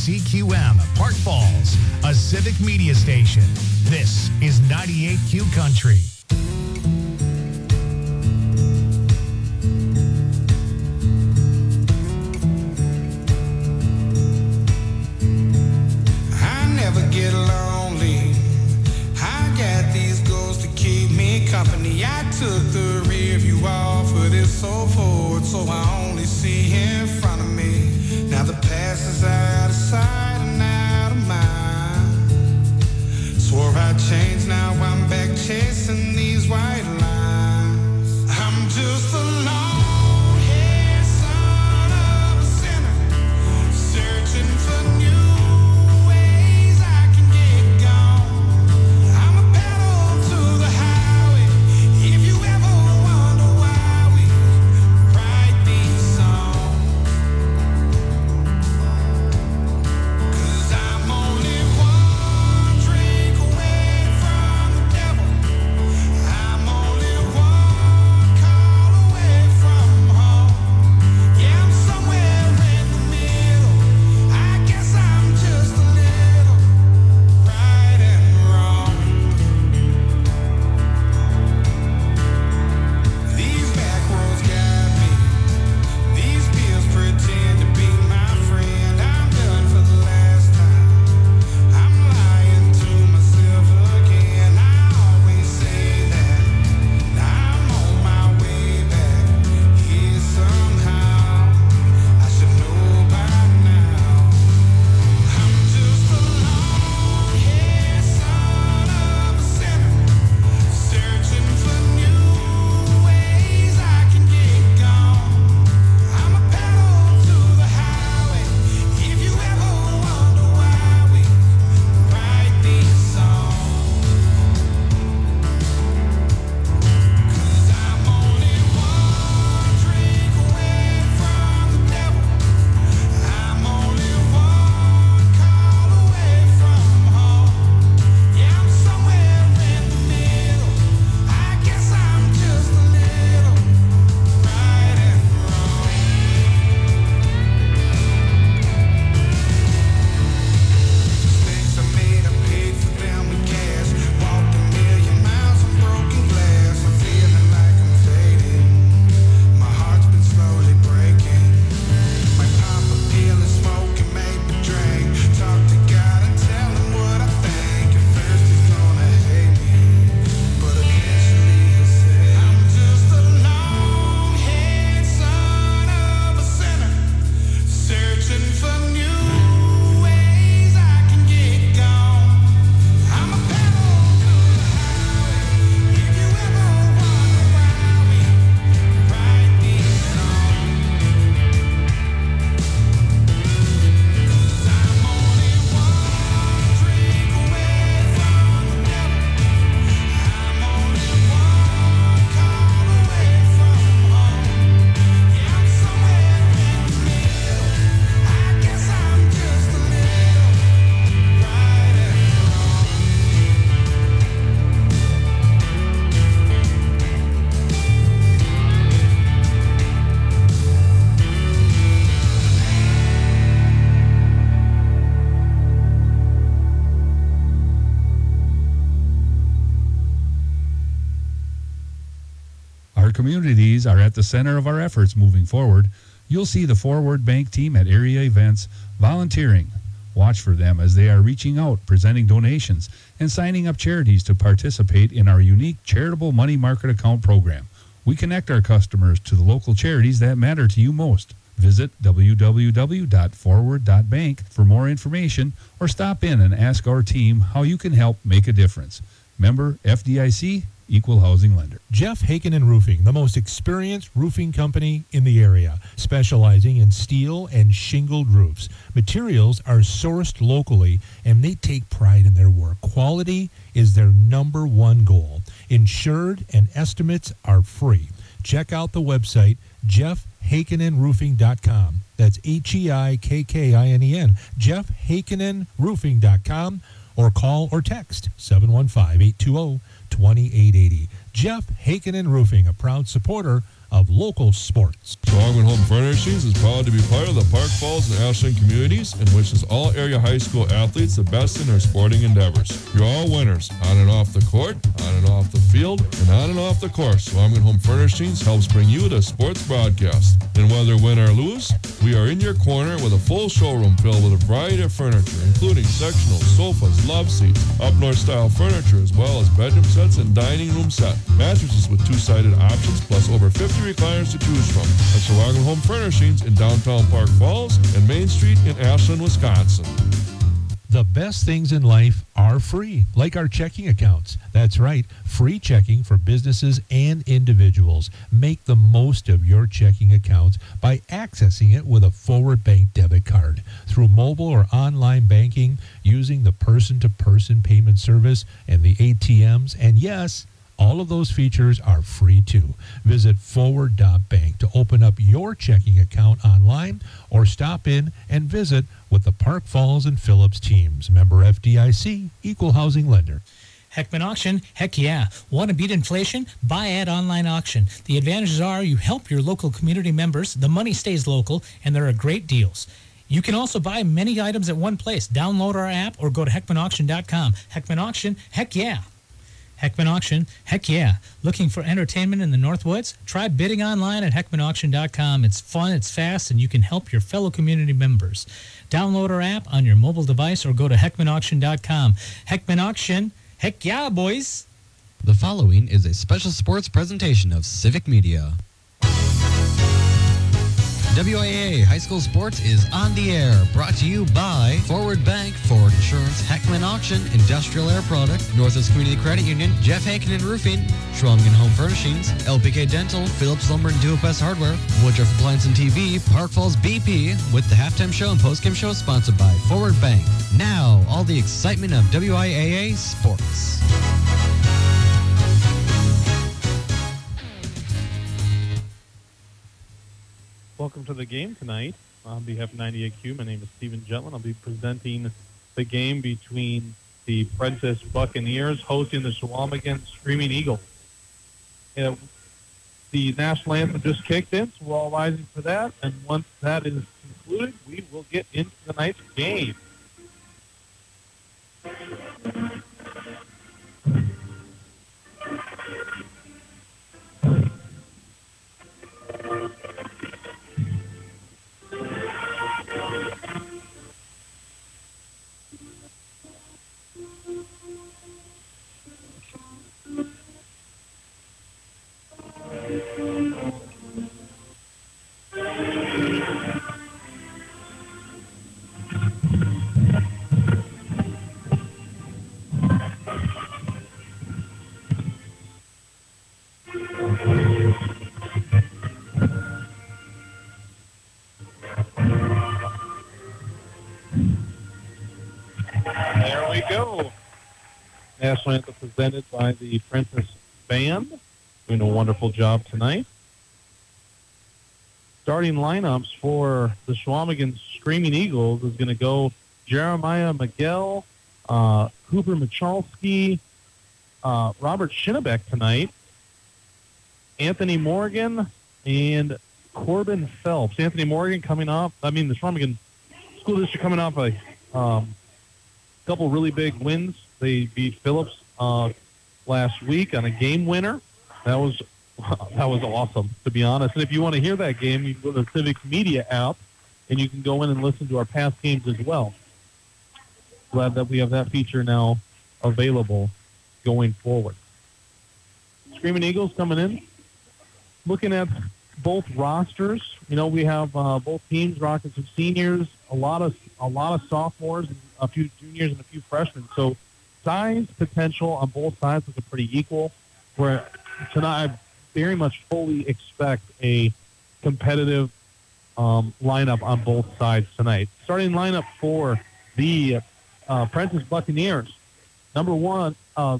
KCQM, Park Falls, a civic media station. This is 98Q Country. I never get lonely. I got these goals to keep me company. I took the rear view off of this old Ford, so I only see in front of me. Now the past is out of sight and out of mind. Swore I'd change, now I'm back chasing these white lines. I'm just a long-haired son of a sinner, searching for new ways I can get gone. I'm a pedal to the highway. If you ever wonder why we write these songs, 'cause I'm only one drink away from the devil. I'm only one call away from home. Yeah, I'm somewhere in the middle. I guess I'm just a little right and wrong. These back roads got me. These pills pretend to be my friend. I'm done for the last time. I'm lying to myself again. I always say that I'm on my way back here somehow. I should know by now. I'm just a long-haired son of a sinner, searching for new ways I can get gone. I'm a pedal to the highway. If you ever wonder why we write these songs, 'cause I'm only one drink away from the devil. I'm only one call away from home. Yeah, I'm somewhere in the middle. I guess I'm just a little right and wrong. Mistakes I made, I paid for them with cash. Walked a million miles on broken glass. I'm feeling like I'm fading. My heart's been slowly breaking. Might pop a pill and smoke and maybe drink. Talk to God and tell him what I think. At first he's gonna hate me, but eventually he'll say, I'm just a long-haired son of a sinner, searching for new ways I can get gone. I'm a pedal to the highway. If you ever wonder why we write these songs, 'cause I'm only one drink away from the devil. I'm only one call away from home. Yeah, I'm somewhere in the middle. I guess I'm just a little right and wrong. Our communities are at the center of our efforts moving forward. You'll see the Forward Bank team at area events volunteering. Watch for them as they are reaching out, presenting donations, and signing up charities to participate in our unique charitable money market account program. We connect our customers to the local charities that matter to you most. Visit www.forward.bank for more information or stop in and ask our team how you can help make a difference. Member FDIC, Equal Housing Lender. Jeff Haken Roofing, the most experienced roofing company in the area, specializing in steel and shingled roofs. Materials are sourced locally, and they take pride in their work. Quality is their number one goal. Insured and estimates are free. Check out the website, jeffhakenenroofing.com. That's HEIKKINEN, jeffhakenenroofing.com, or call or text 715-820-2880. Jeff Haken Roofing, a proud supporter of local sports. Schwagman Home Furnishings is proud to be part of the Park Falls and Ashland communities and wishes all area high school athletes the best in their sporting endeavors. You're all winners, on and off the court, on and off the field, and on and off the course. Schwagman Home Furnishings helps bring you the sports broadcast. And whether win or lose, we are in your corner with a full showroom filled with a variety of furniture, including sectionals, sofas, love seats, up north style furniture, as well as bedroom sets and dining room set, mattresses with two-sided options, plus over 50 recliners to choose from. At Schwagman Home Furnishings in downtown Park Falls and Main Street in Ashland, Wisconsin. The best things in life are free, like our checking accounts. That's right, free checking for businesses and individuals. Make the most of your checking accounts by accessing it with a Forward Bank debit card through mobile or online banking, using the person-to-person payment service and the ATMs. And yes, all of those features are free too. Visit forward.bank to open up your checking account online or stop in and visit with the Park Falls and Phillips teams. Member FDIC, Equal Housing Lender. Heckman Auction, heck yeah. Want to beat inflation? Buy at online auction. The advantages are you help your local community members, the money stays local, and there are great deals. You can also buy many items at one place. Download our app or go to heckmanauction.com. Heckman Auction, heck yeah. Heckman Auction, heck yeah. Looking for entertainment in the Northwoods? Try bidding online at heckmanauction.com. It's fun, it's fast, and you can help your fellow community members. Download our app on your mobile device or go to heckmanauction.com. Heckman Auction, heck yeah, boys. The following is a special sports presentation of Civic Media. WIA High School Sports is on the air, brought to you by Forward Bank, Forward Insurance, Heckman Auction, Industrial Air Products, Northwest Community Credit Union, Jeff Haken Roofing, Schwalmgen Home Furnishings, LPK Dental, Phillips Lumber and Duo-Best Hardware, Woodruff Appliance and TV, Park Falls BP, with the halftime show and postgame show sponsored by Forward Bank. Now, all the excitement of WIAA Sports. Welcome to the game tonight. On behalf of 98Q, my name is Stephen Jetland. I'll be presenting the game between the Prentice Buccaneers hosting the Schwalmgen Screaming Eagles. The national anthem just kicked in, so we're all rising for that. And once that is concluded, we will get into tonight's game. There we go. National anthem presented by the Prentice Band. Doing a wonderful job tonight. Starting lineups for the Schwalmgen Screaming Eagles is going to go Jeremiah Miguel, Cooper Michalski, Robert Schinnebeck tonight, Anthony Morgan, and Corbin Phelps. Anthony Morgan the Schwalmgen School District coming off a couple really big wins. They beat Phillips last week on a game winner. That was awesome, to be honest. And if you want to hear that game, you can go to the Civic Media app, and you can go in and listen to our past games as well. Glad that we have that feature now available going forward. Screaming Eagles coming in. Looking at both rosters, we have both teams rocking some seniors, a lot of sophomores, and a few juniors and a few freshmen. So size potential on both sides is pretty equal. Where tonight, I very much fully expect a competitive lineup on both sides tonight. Starting lineup for the Prentice Buccaneers. Number one,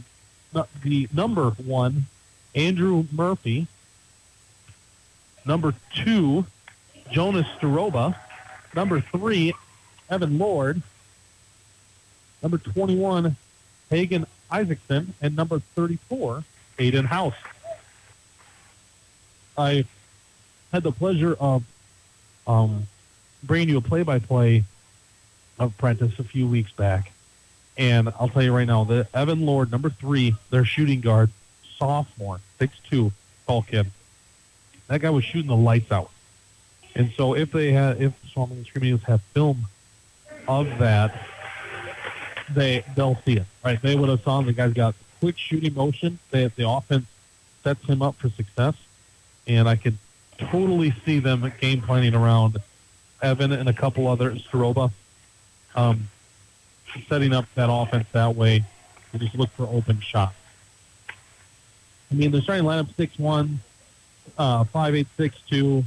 Andrew Murphy. Number 2, Jonas Staroba. Number 3, Evan Lord. Number 21, Hagen Isaacson. And number 34, Aiden House. I had the pleasure of bringing you a play-by-play of Prentice a few weeks back. And I'll tell you right now, the Evan Lord, number 3, their shooting guard, sophomore, 6'2", tall kid. That guy was shooting the lights out. And so if Swanwick Screaming Eagles have film of that, they'll see it, right? They would have saw the guy's got quick shooting motion. The offense sets him up for success. And I could totally see them game planning around Evan and a couple others, Staroba, setting up that offense that way and just look for open shots. I mean, they're starting lineup 6'1", 5'8", 6'2",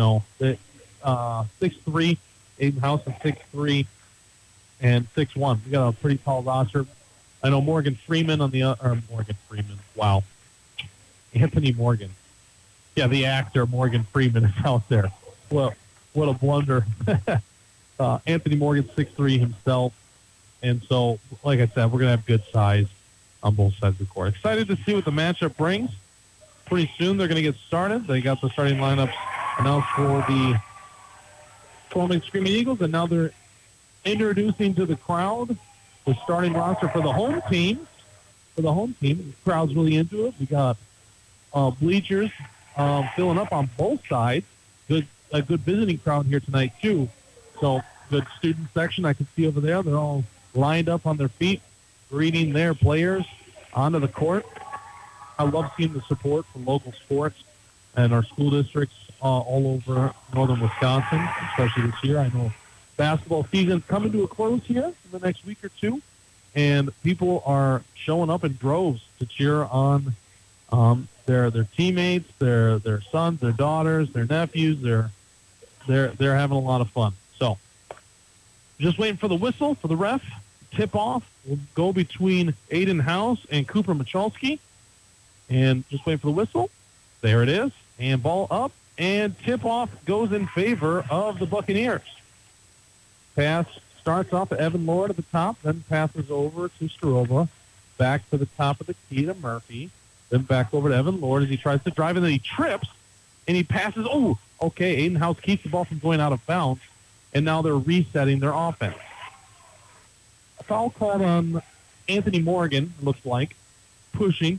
6'3", Aiden House is 6'3", and 6'1". We got a pretty tall roster. I know Morgan Freeman wow. Anthony Morgan. Yeah, the actor Morgan Freeman is out there. Well, what a blunder. Anthony Morgan, 6'3" himself. And so, like I said, we're going to have good size on both sides of the court. Excited to see what the matchup brings. Pretty soon they're going to get started. They got the starting lineups announced for the Swanwick Screaming Eagles, and now they're introducing to the crowd the starting roster for the home team. The crowd's really into it. We got bleachers filling up on both sides. A good visiting crowd here tonight, too. So, good student section I can see over there. They're all lined up on their feet, greeting their players onto the court. I love seeing the support from local sports and our school districts all over northern Wisconsin, especially this year. I know basketball season's coming to a close here in the next week or two, and people are showing up in droves to cheer on their teammates, their sons, their daughters, their nephews. They're having a lot of fun. So, just waiting for the whistle for the ref. Tip off will go between Aiden House and Cooper Michalski. And just waiting for the whistle. There it is. And ball up. And tip off goes in favor of the Buccaneers. Pass starts off at Evan Lord at the top, then passes over to Staroba. Back to the top of the key to Murphy. Then back over to Evan Lord as he tries to drive, and then he trips. And he passes. Oh, okay. Aiden House keeps the ball from going out of bounds. And now they're resetting their offense. A foul called on Anthony Morgan, looks like, pushing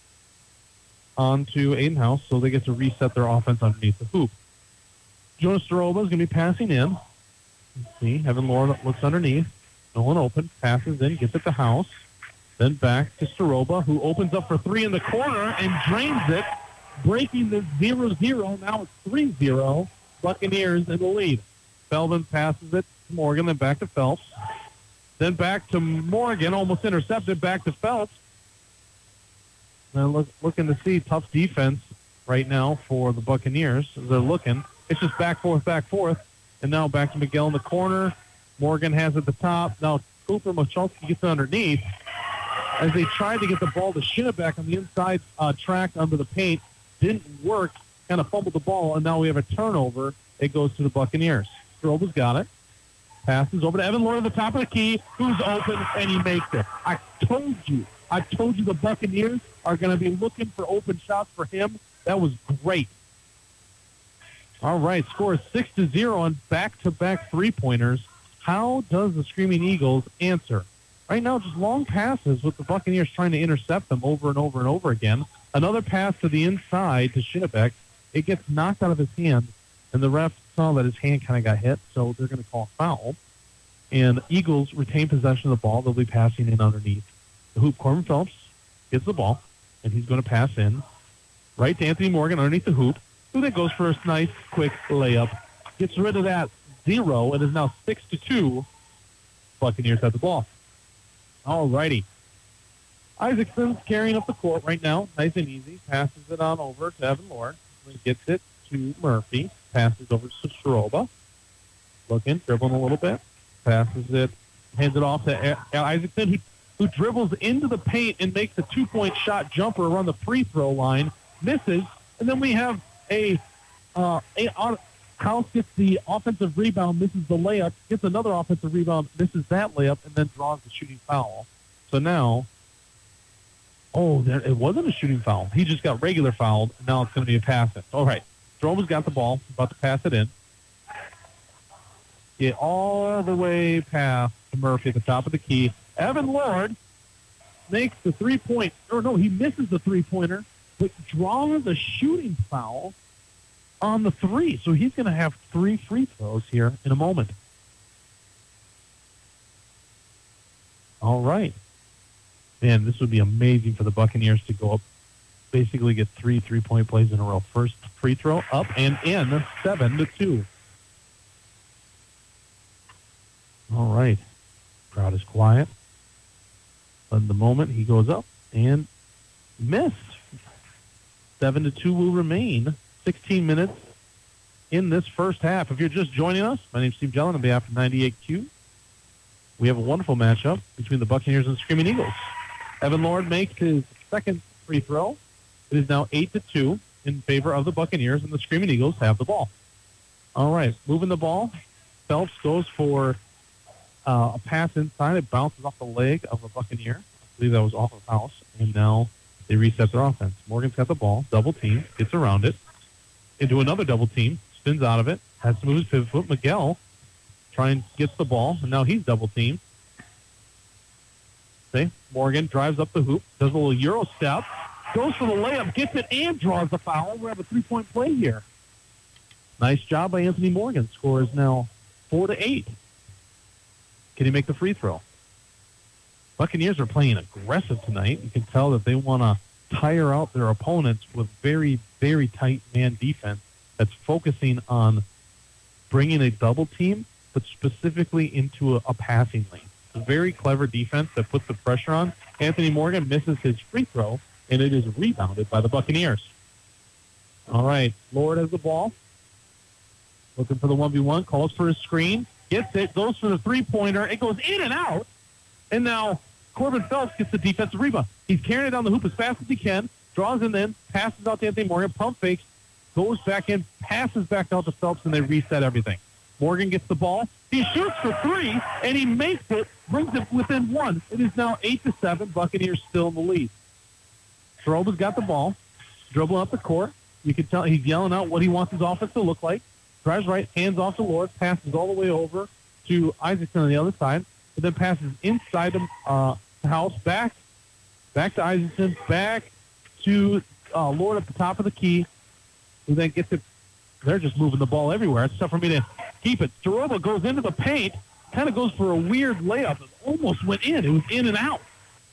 onto Aiden House, so they get to reset their offense underneath the hoop. Jonas Staroba is going to be passing in. Let's see, Evan Lord looks underneath. No one open, passes in, gets it to House. Then back to Staroba, who opens up for 3 in the corner and drains it, breaking the 0-0. Now it's 3-0. Buccaneers in the lead. Belvin passes it to Morgan, then back to Phelps. Then back to Morgan, almost intercepted, back to Phelps. And looking to see tough defense right now for the Buccaneers. As they're looking. It's just back, forth. And now back to Miguel in the corner. Morgan has it at the top. Now Cooper Michalski gets it underneath. As they tried to get the ball to Schinnebeck on the inside track under the paint. Didn't work. Kind of fumbled the ball, and now we have a turnover. It goes to the Buccaneers. Staroba's got it. Passes over to Evan Lord at the top of the key, who's open, and he makes it. I told you the Buccaneers are going to be looking for open shots for him. That was great. All right, score is 6-0 on back-to-back three-pointers. How does the Screaming Eagles answer? Right now, just long passes with the Buccaneers trying to intercept them over and over and over again. Another pass to the inside to Schinnebeck. It gets knocked out of his hand, and the ref saw that his hand kind of got hit, so they're going to call a foul. And Eagles retain possession of the ball. They'll be passing in underneath the hoop. Corbin Phelps gets the ball, and he's going to pass in right to Anthony Morgan underneath the hoop, who then goes for a nice, quick layup. Gets rid of that 0. It is now 6-2. Buccaneers have the ball. All righty. Isaacson's carrying up the court right now, nice and easy. Passes it on over to Evan Lord. He gets it to Murphy. Passes over to Staroba. Looking, dribbling a little bit. Passes it, hands it off to Isaacson, who dribbles into the paint and makes a 2-point shot jumper around the free throw line. Misses. And then we have House gets the offensive rebound, misses the layup, gets another offensive rebound, misses that layup, and then draws the shooting foul. So now, it wasn't a shooting foul. He just got regular fouled, and now it's going to be a pass. All right. Stroma's got the ball, about to pass it in. Get all the way past Murphy at the top of the key. Evan Lord makes the three-point, or no, he misses the three-pointer, but draws a shooting foul on the three. So he's going to have 3 free throws here in a moment. All right. Man, this would be amazing for the Buccaneers to go up, basically get 3 3-point plays in a row. First free throw up and in, 7-2. All right. Crowd is quiet. But the moment he goes up and miss. 7-2 will remain. 16 minutes in this first half. If you're just joining us, my name's Steve Jellin on behalf of 98Q. We have a wonderful matchup between the Buccaneers and Screaming Eagles. Evan Lord makes his second free throw. It is now 8-2 in favor of the Buccaneers, and the Screaming Eagles have the ball. All right, moving the ball. Phelps goes for a pass inside. It bounces off the leg of a Buccaneer. I believe that was off of House, and now they reset their offense. Morgan's got the ball, double team, gets around it, into another double team, spins out of it, has to move his pivot foot. Miguel gets the ball, and now he's double teamed. Okay, Morgan drives up the hoop, does a little Euro step, goes for the layup, gets it, and draws the foul. We have a 3-point play here. Nice job by Anthony Morgan. Score is now 4-8. Can he make the free throw? Buccaneers are playing aggressive tonight. You can tell that they want to tire out their opponents with very, very tight man defense that's focusing on bringing a double team, but specifically into a passing lane. A very clever defense that puts the pressure on. Anthony Morgan misses his free throw, and it is rebounded by the Buccaneers. All right, Lord has the ball. Looking for the 1v1, calls for his screen, gets it, goes for the three-pointer. It goes in and out, and now Corbin Phelps gets the defensive rebound. He's carrying it down the hoop as fast as he can, draws in then, passes out to Anthony Morgan, pump fakes, goes back in, passes back out to Phelps, and they reset everything. Morgan gets the ball. He shoots for 3, and he makes it, brings it within 1. It is now 8-7. Buccaneers still in the lead. Soroba's got the ball, dribbling up the court. You can tell he's yelling out what he wants his offense to look like. Drives right, hands off to Lord, passes all the way over to Isaacson on the other side, and then passes inside the house, back to Isaacson, back to Lord at the top of the key, who then gets it. They're just moving the ball everywhere. It's tough for me to keep it. Soroba goes into the paint, kind of goes for a weird layup. It almost went in. It was in and out.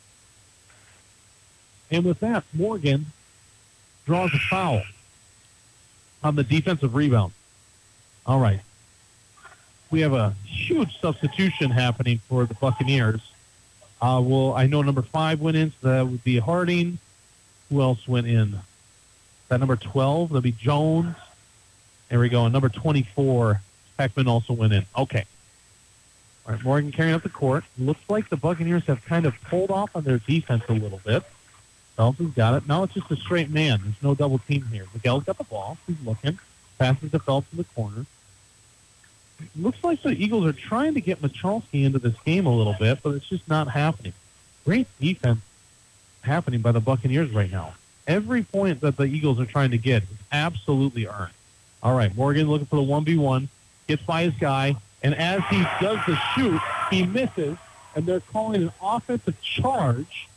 And with that, Morgan draws a foul on the defensive rebound. All right. We have a huge substitution happening for the Buccaneers. I know number 5 went in, so that would be Harding. Who else went in? That number 12, that'll be Jones. There we go. And number 24, Heckman also went in. Okay. All right, Morgan carrying up the court. Looks like the Buccaneers have kind of pulled off on their defense a little bit. Phelps has got it. Now it's just a straight man. There's no double team here. Miguel's got the ball. He's looking. Passes to Phelps in the corner. Looks like the Eagles are trying to get Michalski into this game a little bit, but it's just not happening. Great defense happening by the Buccaneers right now. Every point that the Eagles are trying to get is absolutely earned. All right, Morgan looking for the 1v1, gets by his guy, and as he does the shoot, he misses, and they're calling an offensive charge,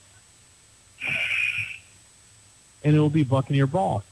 and it will be Buccaneer ball.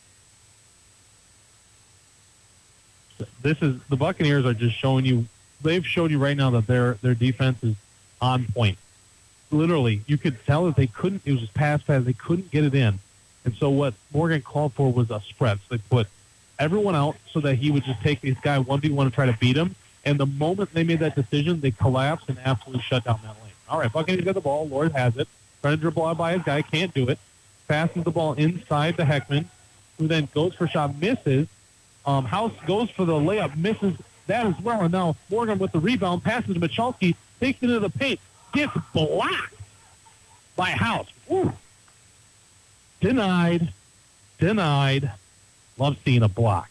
This is the Buccaneers are just showing you. They've showed you right now that their defense is on point. Literally, you could tell that they couldn't. It was just pass. They couldn't get it in, and so what Morgan called for was a spread. So they put everyone out so that he would just take this guy 1v1 and try to beat him. And the moment they made that decision, they collapsed and absolutely shut down that lane. All right, Buccaneers got the ball. Lord has it. Trying to dribble out by his guy, can't do it. Passes the ball inside to Heckman, who then goes for a shot, misses. House goes for the layup, misses that as well. And now Morgan with the rebound, passes to Michalski, takes it into the paint, gets blocked by House. Ooh. Denied. Love seeing a block.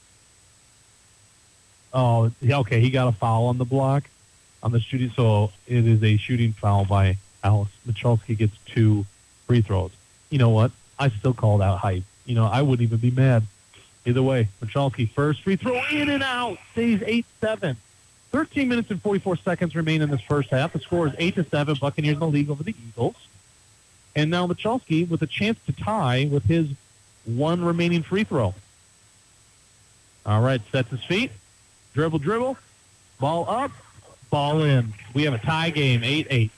Oh, yeah, okay, he got a foul on the block, on the shooting, so it is a shooting foul by House. Michalski gets 2 free throws. You know what? I still call that hype. I wouldn't even be mad. Either way, Michalski first free throw in and out. Stays 8-7. 13 minutes and 44 seconds remain in this first half. The score is 8-7. Buccaneers in the lead over the Eagles. And now Michalski with a chance to tie with his one remaining free throw. All right, sets his feet. Dribble. Ball up. Ball in. We have a tie game, 8-8.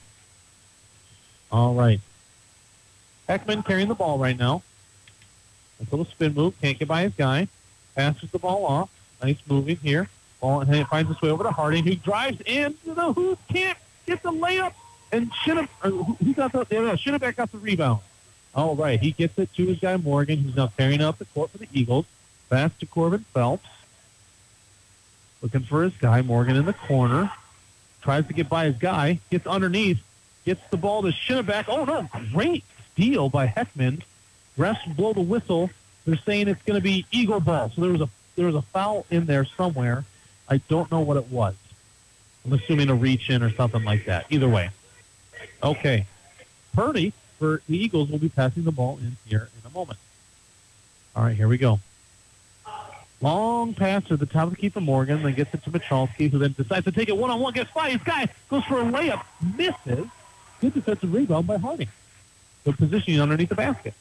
All right. Heckman carrying the ball right now. A little spin move. Can't get by his guy. Passes the ball off. Nice moving here. Ball and finds its way over to Harding, who drives into the hoop. Can't get the layup. And Schienebeck got the rebound. All right. He gets it to his guy, Morgan, who's now carrying up the court for the Eagles. Pass to Corbin Phelps. Looking for his guy, Morgan in the corner. Tries to get by his guy. Gets underneath. Gets the ball to Schienebeck. Oh, no. Great steal by Heckman. Refs blow the whistle. They're saying it's going to be Eagle ball. So there was a foul in there somewhere. I don't know what it was. I'm assuming a reach in or something like that. Either way. Okay. Purdy for the Eagles will be passing the ball in here in a moment. All right, here we go. Long pass to the top of the key for Morgan, then gets it to Michalski, who then decides to take it one-on-one, gets by his guy, goes for a layup, misses. Good defensive rebound by Harding. Good positioning underneath the basket.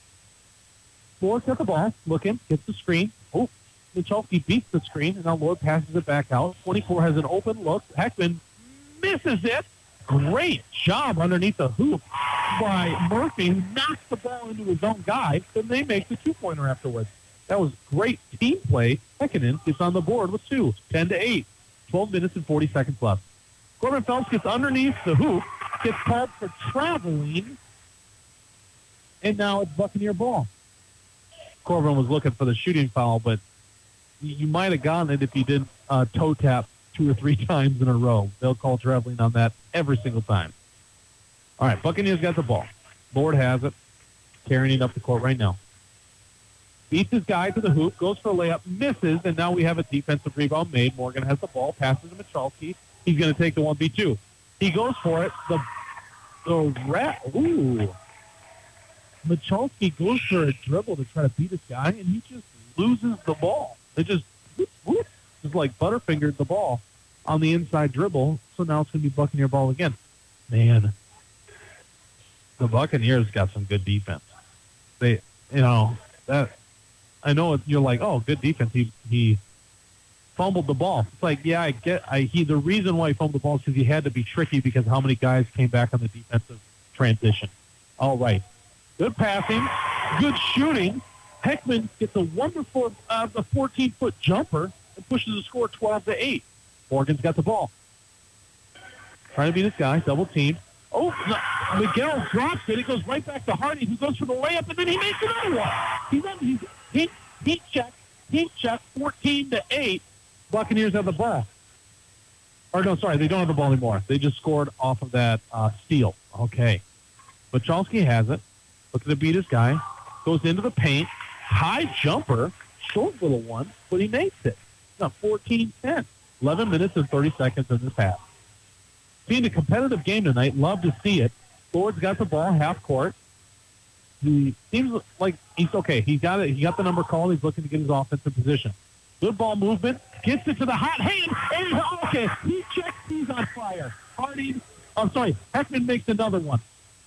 Lord got the ball, looking, gets the screen. Oh, Michalski beats the screen, and now Lord passes it back out. 24 has an open look. Heckman misses it. Great job underneath the hoop by Murphy, who knocks the ball into his own guy, then they make the two-pointer afterwards. That was great team play. Heikkinen gets on the board with 2, 10-8. 12 minutes and 40 seconds left. Corbin Phelps gets underneath the hoop, gets called for traveling, and now it's Buccaneer ball. Corbin was looking for the shooting foul, but you might have gotten it if he didn't toe tap 2 or 3 times in a row. They'll call traveling on that every single time. All right, Buccaneers got the ball. Lord has it, carrying it up the court right now. Beats his guy to the hoop, goes for a layup, misses, and now we have a defensive rebound made. Morgan has the ball, passes to Michalski. He's going to take the 1v2. He goes for it. Michalski goes for a dribble to try to beat his guy, and he just loses the ball. It just like butterfingered the ball on the inside dribble, so now it's going to be Buccaneer ball again. Man, the Buccaneers got some good defense. I know you're like, oh, good defense. He fumbled the ball. It's like, yeah, the reason why he fumbled the ball is because he had to be tricky because how many guys came back on the defensive transition. All right. Good passing. Good shooting. Heckman gets a wonderful 14-foot jumper and pushes the score 12-8. Morgan's got the ball. Trying to beat this guy. Double team. Oh, no. Miguel drops it. It goes right back to Harding, who goes for the layup, and then he makes another one. Heat check, 14-8. Buccaneers have the ball. Or no, sorry, they don't have the ball anymore. They just scored off of that steal. Okay. Michalski has it. Looking to beat his guy. Goes into the paint. High jumper. Short little one, but he makes it. Now 14-10. 11 minutes and 30 seconds in this half. Being a competitive game tonight. Love to see it. Lord's got the ball, half court. He seems like he's okay. He got it. He got the number called. He's looking to get his offensive position. Good ball movement. Gets it to the hot hand. And, okay, he checks. He's on fire. Heckman makes another one.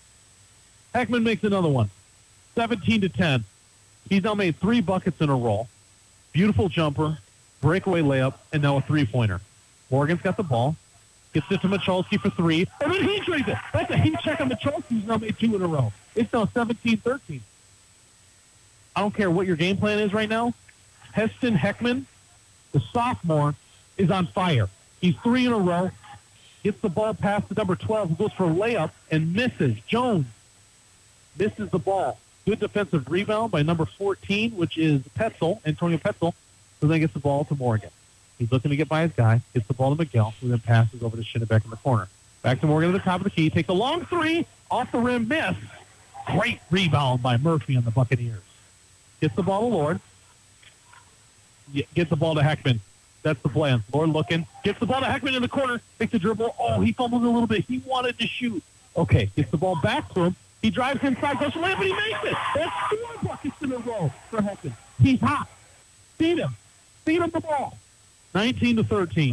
17-10. He's now made 3 buckets in a row. Beautiful jumper, breakaway layup, and now a three-pointer. Morgan's got the ball. Gets it to Michalski for 3. And then he drains it. That's a heat check on Michalski, who's now made 2 in a row. It's now 17-13. I don't care what your game plan is right now. Heston Heckman, the sophomore, is on fire. He's 3 in a row. Gets the ball past the number 12, who goes for a layup and misses. Jones misses the ball. Good defensive rebound by number 14, which is Antonio Petzel, who then gets the ball to Morgan. He's looking to get by his guy, gets the ball to Miguel, who then passes over to Schienebeck in the corner. Back to Morgan at the top of the key, takes a long 3, off the rim, miss. Great rebound by Murphy on the Buccaneers. Gets the ball to Lord. Gets the ball to Heckman. That's the plan. Lord looking. Gets the ball to Heckman in the corner. Takes a dribble. Oh, he fumbles a little bit. He wanted to shoot. Okay, gets the ball back to him. He drives inside, goes for layup, and he makes it. That's 4 buckets in a row for Heckman. He's hot. Feed him the ball. 19-13.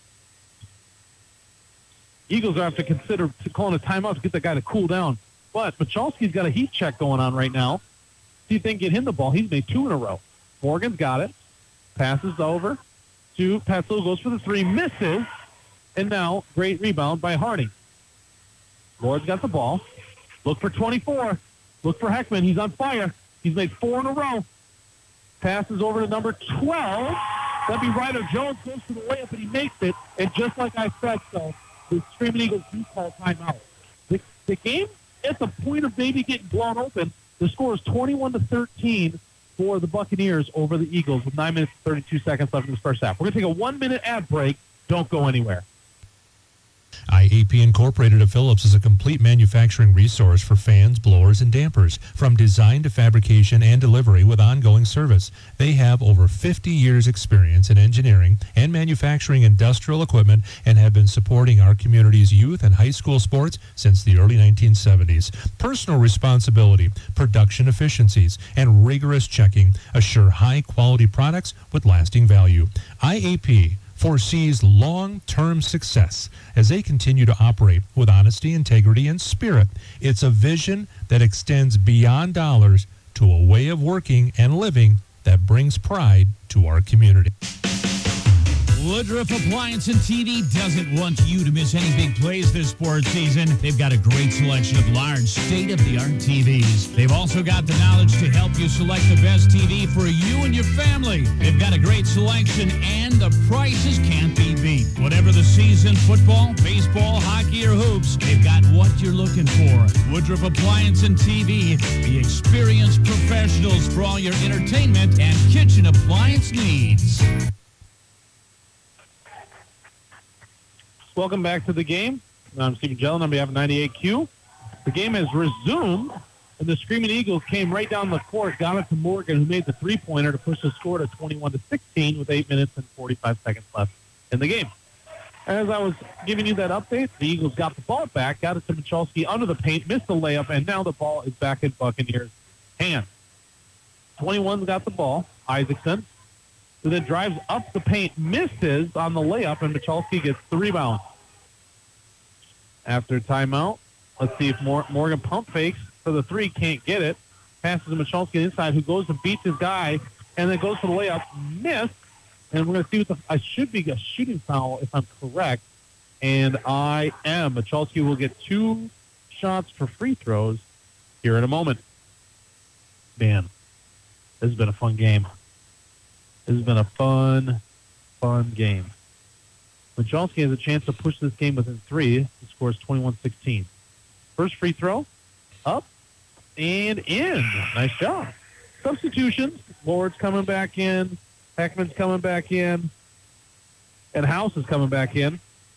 Eagles are have to consider calling a timeout to get that guy to cool down. But Michalski's got a heat check going on right now. See if they can get him the ball. He's made 2 in a row. Morgan's got it. Passes over to Petzl, goes for the 3, misses. And now, great rebound by Harding. Lord's got the ball. Look for 24. Look for Heckman. He's on fire. He's made 4 in a row. Passes over to number 12. That'd be Ryder Jones. Goes to the layup, and he makes it. And just like I said, so the Screaming Eagles do call timeout. The game at the point of maybe getting blown open, the score is 21-13 for the Buccaneers over the Eagles with 9 minutes and 32 seconds left in this first half. We're going to take a 1-minute ad break. Don't go anywhere. IAP Incorporated of Phillips is a complete manufacturing resource for fans, blowers, and dampers, from design to fabrication and delivery with ongoing service. They have over 50 years experience in engineering and manufacturing industrial equipment and have been supporting our community's youth and high school sports since the early 1970s. Personal responsibility, production efficiencies, and rigorous checking assure high-quality products with lasting value. IAP foresees long-term success as they continue to operate with honesty, integrity, and spirit. It's a vision that extends beyond dollars to a way of working and living that brings pride to our community. Woodruff Appliance and TV doesn't want you to miss any big plays this sports season. They've got a great selection of large, state-of-the-art TVs. They've also got the knowledge to help you select the best TV for you and your family. They've got a great selection, and the prices can't be beat. Whatever the season, football, baseball, hockey, or hoops, they've got what you're looking for. Woodruff Appliance and TV, the experienced professionals for all your entertainment and kitchen appliance needs. Welcome back to the game. I'm Stephen Gellin on behalf of 98Q. The game has resumed, and the Screaming Eagles came right down the court, got it to Morgan, who made the three-pointer to push the score to 21-16 with 8 minutes and 45 seconds left in the game. As I was giving you that update, the Eagles got the ball back, got it to Michalski under the paint, missed the layup, and now the ball is back in Buccaneers' hands. 21's got the ball, Isaacson, who then drives up the paint, misses on the layup, and Michalski gets the rebound. After timeout, let's see if Morgan pump fakes for the 3, can't get it. Passes to Michalski inside, who goes and beats his guy, and then goes for the layup, missed. And we're going to see what I should be a shooting foul if I'm correct. And I am. Michalski will get 2 shots for free throws here in a moment. Man, this has been a fun game. This has been a fun game. Michalski has a chance to push this game within 3. The score is 21-16. First free throw, up and in. Nice job. Substitutions. Lord's coming back in. Heckman's coming back in. And House is coming back in.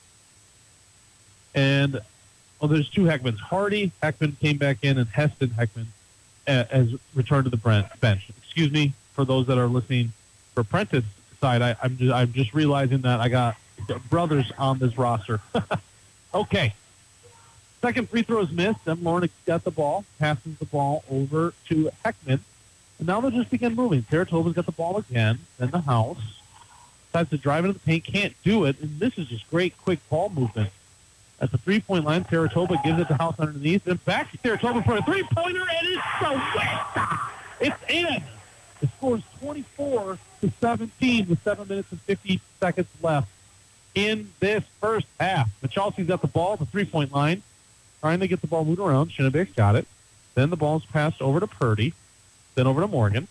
And, there's 2 Heckmans. Hardy Heckman came back in, and Heston Heckman has returned to the bench. Excuse me for those that are listening. For Prentice side, I'm just realizing that I got brothers on this roster. Okay. Second free throw is missed. Then Lornick got the ball, passes the ball over to Heckman. And now they'll just begin moving. Saratoga's got the ball again. Then the House decides to drive into the paint, can't do it. And this is just great, quick ball movement. At the three-point line, Saratoga gives it to House underneath. Then back to Saratoga for a three-pointer, and it's in. The score is 24-17 with 7 minutes and 50 seconds left in this first half. Michalski's got the ball at the three-point line, trying to get the ball moved around. Shinnebeck's got it. Then the ball's passed over to Purdy, then over to Morgan,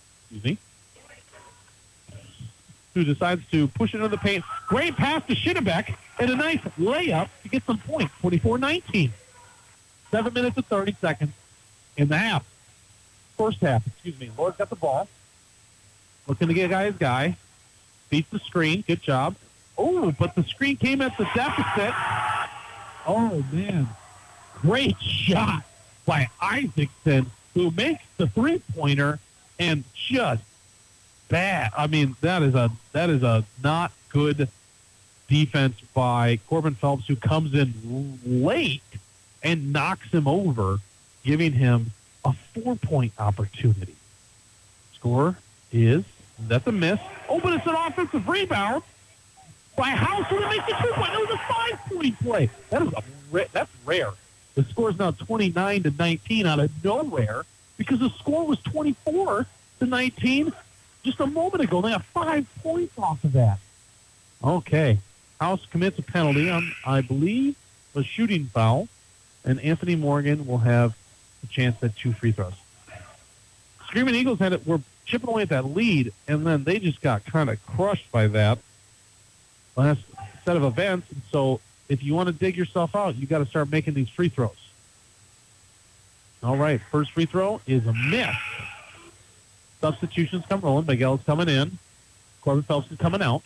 who decides to push it into the paint. Great pass to Shinnebeck, and a nice layup to get some points, 24-19. 7 minutes and 30 seconds in the half. First half, Lord got the ball. Looking to get his guy. Beats the screen. Good job. Oh, but the screen came at the deficit. Oh, man. Great shot by Isaacson, who makes the three-pointer, and just bad. I mean, that is a not good defense by Corbin Phelps, who comes in late and knocks him over, giving him a 4-point opportunity. Score is That's a miss. Oh, but it's an offensive rebound by House, who makes it 2 point. That was a 5-point play. That's rare. The score is now 29-19 out of nowhere because the score was 24-19 just a moment ago. They have 5 points off of that. Okay. House commits a penalty on, I believe, a shooting foul, and Anthony Morgan will have a chance at 2 free throws. Screaming Eagles were chipping away at that lead, and then they just got kind of crushed by that last set of events. And so if you want to dig yourself out, you got to start making these free throws. All right, first free throw is a miss. Substitutions come rolling. Miguel's coming in. Corbin Phelps is coming out.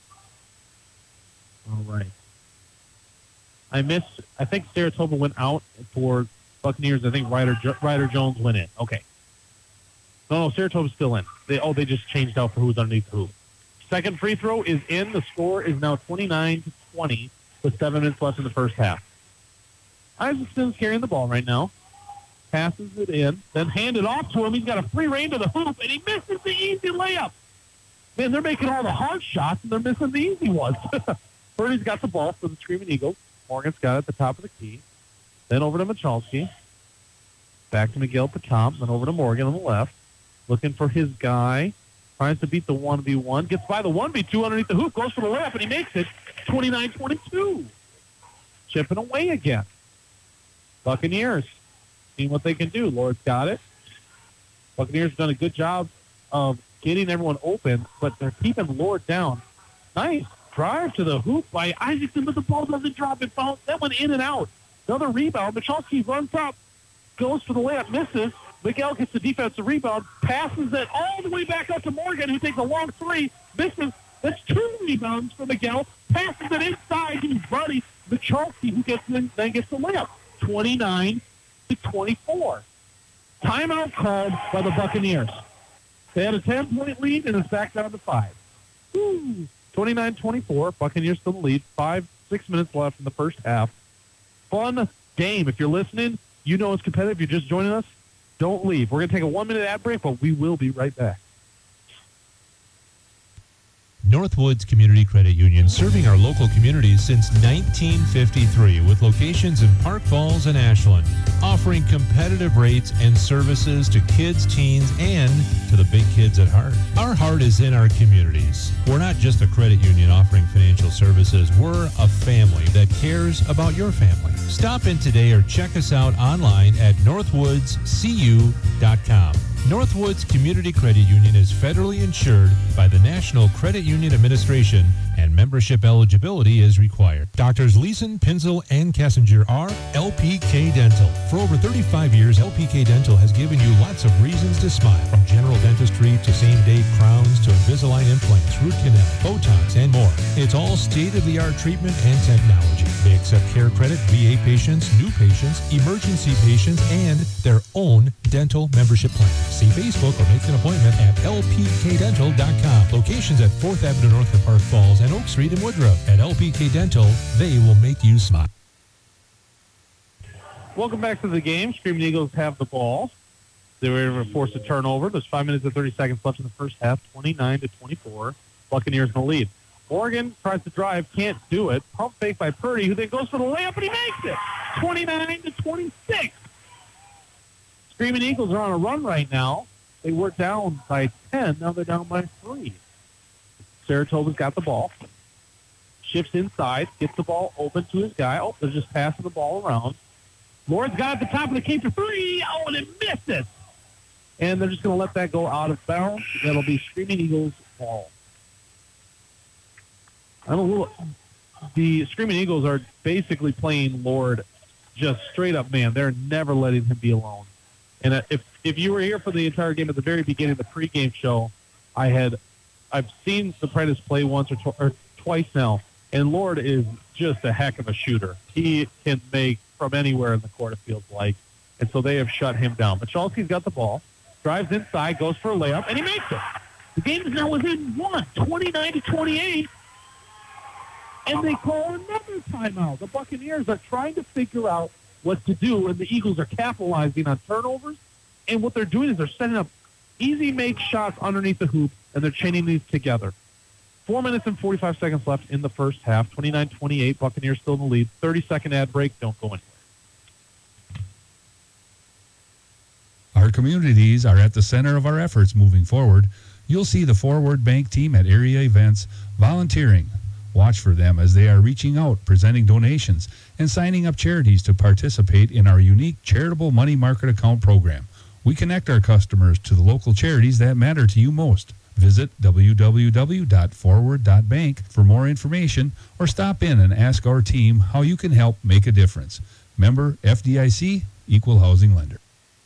All right. I think Saratoga went out for Buccaneers. I think Ryder Jones went in. Okay. No, Saratoga's still in. They just changed out for who's underneath who. Second free throw is in. The score is now 29-20 with 7 minutes left in the first half. Isaacson's carrying the ball right now. Passes it in, then handed off to him. He's got a free rein to the hoop, and he misses the easy layup. Man, they're making all the hard shots, and they're missing the easy ones. Purdy's got the ball for the Screaming Eagles. Morgan's got it at the top of the key. Then over to Michalski. Back to Miguel at the top, then over to Morgan on the left. Looking for his guy. Tries to beat the 1v1. Gets by the 1v2 underneath the hoop. Goes for the layup, and he makes it 29-22. Chipping away again. Buccaneers seeing what they can do. Lord's got it. Buccaneers have done a good job of getting everyone open, but they're keeping Lord down. Nice drive to the hoop by Isaacson, but the ball doesn't drop. It bounced. That went in and out. Another rebound. Michalski runs up, goes for the layup, misses. Miguel gets the defensive rebound, passes it all the way back up to Morgan, who takes a long three, misses. That's 2 rebounds for Miguel. Passes it inside to his buddy, Michalski, who then gets the layup. 29-24. Timeout called by the Buccaneers. They had a 10-point lead, and it's back down to 5. 29-24. Buccaneers still the lead. 6 minutes left in the first half. Fun game. If you're listening, you know it's competitive. You're just joining us. Don't leave. We're going to take a 1-minute ad break, but we will be right back. Northwoods Community Credit Union, serving our local communities since 1953 with locations in Park Falls and Ashland, offering competitive rates and services to kids, teens, and to the big kids at heart. Our heart is in our communities. We're not just a credit union offering financial services. We're a family that cares about your family. Stop in today or check us out online at northwoodscu.com. Northwoods Community Credit Union is federally insured by the National Credit Union Administration, and membership eligibility is required. Doctors Leeson, Pinzel, and Kessinger are LPK Dental. For over 35 years, LPK Dental has given you lots of reasons to smile. From general dentistry to same-day crowns to Invisalign implants, root canal, Botox, and more. It's all state-of-the-art treatment and technology. They accept care credit, VA patients, new patients, emergency patients, and their own dental membership plan. See Facebook or make an appointment at lpkdental.com. Locations at 4th Avenue North in Park Falls and Oak Street in Woodruff. At LPK Dental, they will make you smile. Welcome back to the game. Screaming Eagles have the ball. They were able to force a turnover. There's 5 minutes and 30 seconds left in the first half, 29-24. Buccaneers in the lead. Morgan tries to drive, can't do it. Pump fake by Purdy, who then goes for the layup, and he makes it. 29-26. Screaming Eagles are on a run right now. They were down by 10. Now they're down by 3. Saratoga's got the ball. Shifts inside, gets the ball open to his guy. Oh, they're just passing the ball around. Lord's got it at the top of the key for 3. Oh, and it misses. And they're just going to let that go out of bounds. That'll be Screaming Eagles ball. The Screaming Eagles are basically playing Lord just straight up, man. They're never letting him be alone. And if you were here for the entire game at the very beginning of the pregame show, I've seen the Prentice play once or twice now, and Lord is just a heck of a shooter. He can make from anywhere in the court, it feels like, and so they have shut him down. Michalski's got the ball, drives inside, goes for a layup, and he makes it. The game is now within 29-28, and they call another timeout. The Buccaneers are trying to figure out what to do, and the Eagles are capitalizing on turnovers, and what they're doing is they're setting up easy make shots underneath the hoop and they're chaining these together. 4 minutes and 45 seconds left in the first half. 29-28. Buccaneers still in the lead. 30-second ad break. Don't go anywhere. Our communities are at the center of our efforts moving forward. You'll see the Forward Bank team at area events volunteering. Watch for them as they are reaching out, presenting donations, and signing up charities to participate in our unique charitable money market account program. We connect our customers to the local charities that matter to you most. Visit www.forward.bank for more information or stop in and ask our team how you can help make a difference. Member FDIC, Equal Housing Lender.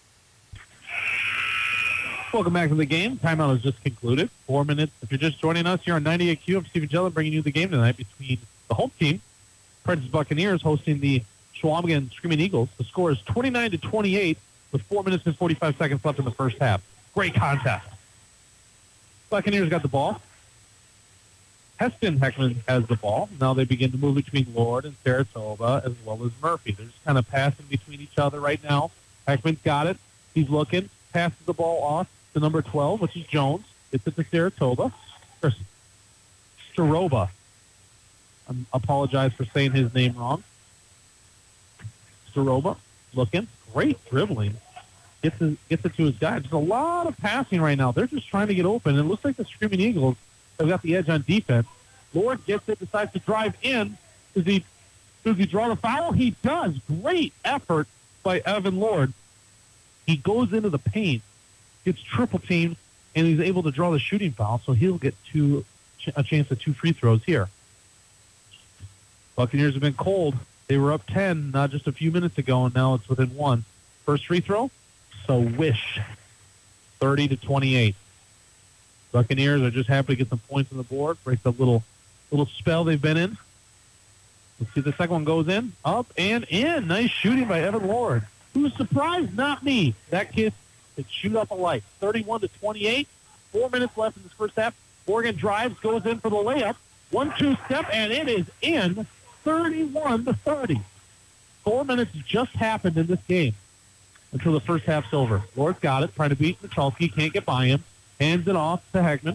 Welcome back to the game. Timeout has just concluded. 4 minutes. If you're just joining us here on 98Q, I'm Stephen Jellin bringing you the game tonight between the home team, Prentice Buccaneers, hosting the Schwamigan Screaming Eagles. The score is 29-28 with 4 minutes and 45 seconds left in the first half. Great contest. Buccaneers got the ball. Heston Heckman has the ball. Now they begin to move between Lord and Saratoga as well as Murphy. They're just kind of passing between each other right now. Heckman's got it. He's looking. Passes the ball off to number 12, which is Jones. It's at the Saratoga. Or Staroba. I apologize for saying his name wrong. Staroba looking. Great dribbling. Gets it to his guy. There's a lot of passing right now. They're just trying to get open. It looks like the Screaming Eagles have got the edge on defense. Lord gets it, decides to drive in. Does he draw the foul? He does. Great effort by Evan Lord. He goes into the paint, gets triple teamed, and he's able to draw the shooting foul, so he'll get a chance at 2 free throws here. Buccaneers have been cold. They were up 10 not just a few minutes ago, and now it's within 1. First free throw, so wish. 30-28. Buccaneers are just happy to get some points on the board, break the little spell they've been in. Let's see if the second one goes in. Up and in. Nice shooting by Evan Lord. Who's surprised? Not me. That kid could shoot up a light. 31-28. 4 minutes left in this first half. Morgan drives, goes in for the layup. 1-2 step, and it is in. 31-30. 4 minutes just happened in this game until the first half's over. Lord's got it, trying to beat Michalski. Can't get by him. Hands it off to Heckman.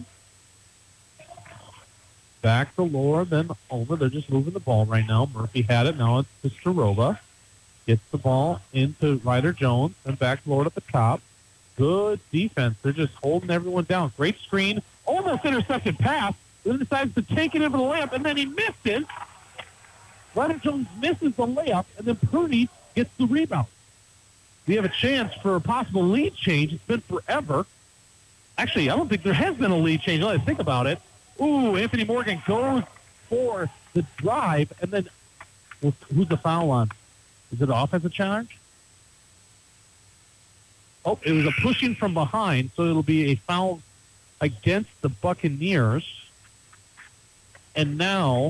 Back to Lord, then over. They're just moving the ball right now. Murphy had it. Now it's to Staroba. Gets the ball into Ryder Jones and back Lord at the top. Good defense. They're just holding everyone down. Great screen. Almost intercepted pass. Then decides to take it in for the layup, and then he missed it. Ryder Jones misses the layup, and then Purdy gets the rebound. We have a chance for a possible lead change. It's been forever. Actually, I don't think there has been a lead change. Let's think about it. Ooh, Anthony Morgan goes for the drive, and then who's the foul on? Is it an offensive challenge? Oh, it was a pushing from behind, so it'll be a foul against the Buccaneers. And now,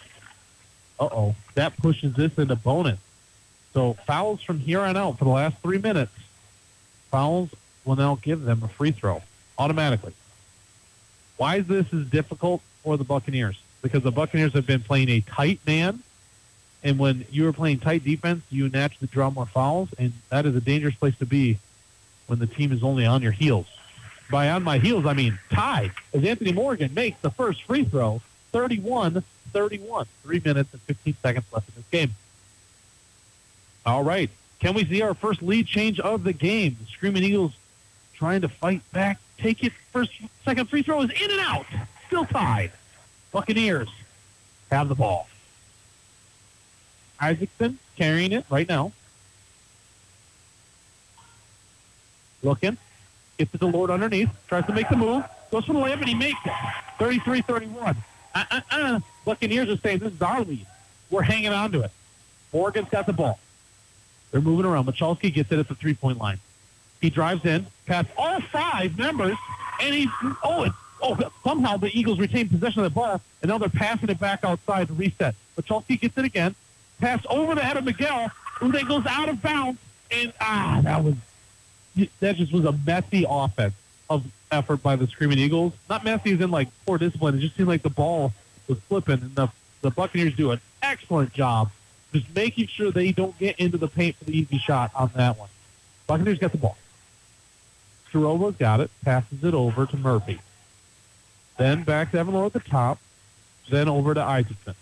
that pushes this into bonus. So fouls from here on out for the last 3 minutes. Fouls will now give them a free throw automatically. Why is this difficult for the Buccaneers? Because the Buccaneers have been playing a tight man. And when you are playing tight defense, you naturally draw more fouls, and that is a dangerous place to be when the team is only on your heels. By on my heels, I mean tied, as Anthony Morgan makes the first free throw, 31-31. 3 minutes and 15 seconds left in this game. All right. Can we see our first lead change of the game? The Screaming Eagles trying to fight back. Take it. Second free throw is in and out. Still tied. Buccaneers have the ball. Isaacson carrying it right now. Looking. Gets it to Lord underneath. Tries to make the move. Goes for the layup, and he makes it. 33-31. Buccaneers are saying, this is our lead. We're hanging on to it. Morgan's got the ball. They're moving around. Michalski gets it at the three-point line. He drives in, past all 5 members, and somehow the Eagles retain possession of the ball, and now they're passing it back outside to reset. Michalski gets it again. Pass over the head of Miguel, who then goes out of bounds, and that just was a messy offense of effort by the Screaming Eagles. Not messy as in like poor discipline. It just seemed like the ball was flipping, and the Buccaneers do an excellent job just making sure they don't get into the paint for the easy shot on that one. Buccaneers got the ball. Starova's got it, passes it over to Murphy. then back to Evan Lohr at the top, then over to Isaacson.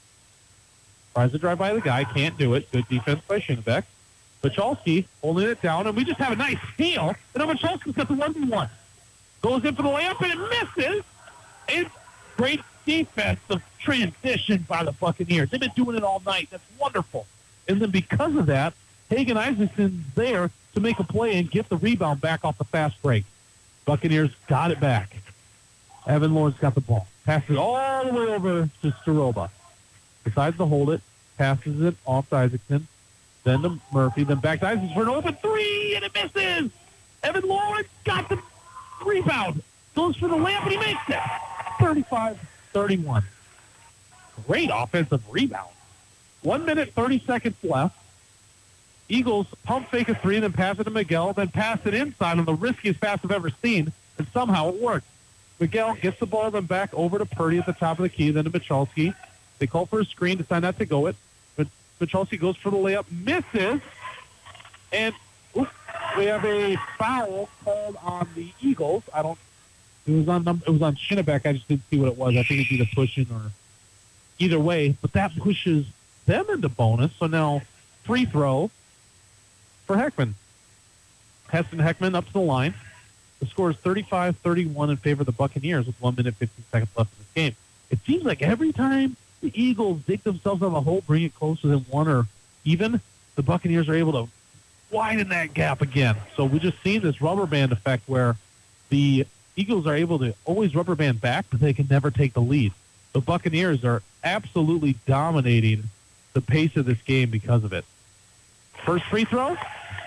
Tries to drive by the guy, can't do it. Good defense by Schinnebeck. Michalski holding it down, and we just have a nice steal. And then Michalski's got the 1v1. Goes in for the layup, and it misses. It's great defensive transition by the Buccaneers. They've been doing it all night. That's wonderful. And then because of that, Hagen Isaacson's there to make a play and get the rebound back off the fast break. Buccaneers got it back. Evan Lohr's got the ball. Passes it all the way over to Staroba. Decides to hold it. Passes it off to Isaacson. Then to Murphy. Then back to Isaacson for an open three, and it misses. Evan Lohr got the rebound. Goes for the layup, and he makes it. 35-31. Great offensive rebound. 1 minute, 30 seconds left. Eagles pump fake a three, then pass it to Miguel, then pass it inside on the riskiest pass I've ever seen, and somehow it worked. Miguel gets the ball, then back over to Purdy at the top of the key, then to Michalski. They call for a screen, decide not to go it, but Michalski goes for the layup, misses, and we have a foul called on the Eagles. It was on Schinnebeck. I just didn't see what it was. I think it's either pushing or either way, but that pushes them into bonus. So now free throw for Heckman. Heston Heckman up to the line. The score is 35-31 in favor of the Buccaneers with 1 minute, 15 seconds left in this game. It seems like every time the Eagles dig themselves out of the hole, bring it closer than one or even, the Buccaneers are able to widen that gap again. So we just seen this rubber band effect where the Eagles are able to always rubber band back, but they can never take the lead. The Buccaneers are absolutely dominating the pace of this game because of it. First free throw.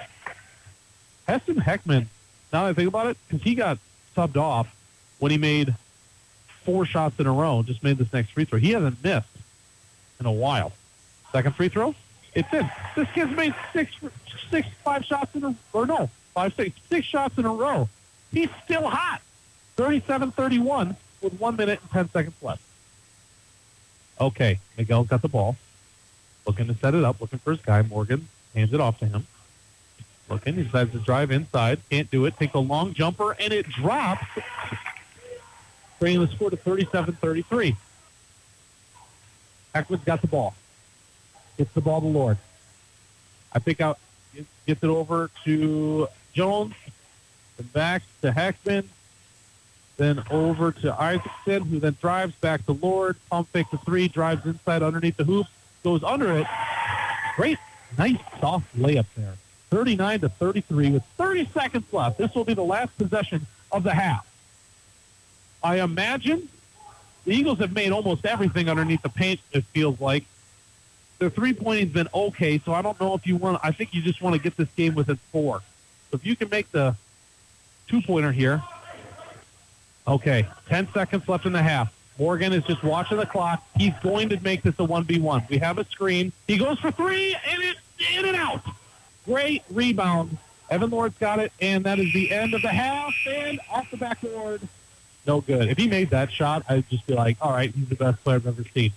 Heston Heckman, now that I think about it, because he got subbed off when he made 4 shots in a row, just made this next free throw. He hasn't missed in a while. Second free throw, it's in. This kid's made 6 shots in a, or no, 6 shots in a row. He's still hot. 37-31 with 1 minute and 10 seconds left. Okay, Miguel's got the ball. Looking to set it up, looking for his guy. Morgan hands it off to him. Looking, he decides to drive inside. Can't do it. Takes a long jumper, and it drops. Bringing the score to 37-33. Heckman's got the ball. Gets the ball to Lord. I think out gets it over to Jones. And back to Heckman. Then over to Isaacson, who then drives back to Lord. Pump fake the three, drives inside underneath the hoop, goes under it. Great, nice soft layup there. 39-33 with 30 seconds left. This will be the last possession of the half. I imagine the Eagles have made almost everything underneath the paint, it feels like. Their three-pointing's been okay, so I don't know if you want, I think you just want to get this game within 4. So if you can make the two-pointer here. Okay, 10 seconds left in the half. Morgan is just watching the clock. He's going to make this a 1v1. We have a screen. He goes for 3, and it's in and out. Great rebound. Evan Lohr's got it, and that is the end of the half, and off the backboard. No good. If he made that shot, I'd just be like, all right, he's the best player I've ever seen.